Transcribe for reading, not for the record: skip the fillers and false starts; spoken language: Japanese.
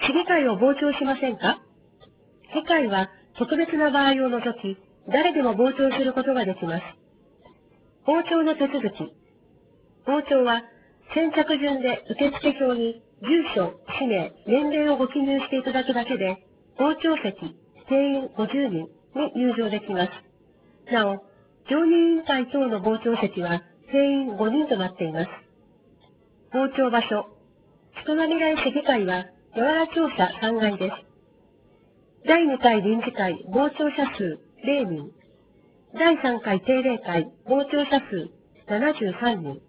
市議会を傍聴しませんか？議会は特別な場合を除き、誰でも傍聴することができます。傍聴の手続き。傍聴は、先着順で受付票に住所、氏名、年齢をご記入していただくだけで、傍聴席、定員50人に入場できます。なお、常任委員会等の傍聴席は定員5人となっています。傍聴場所。人並み来市議会は、八原庁舎3階です。第2回臨時会傍聴者数0人。第3回定例会傍聴者数73人。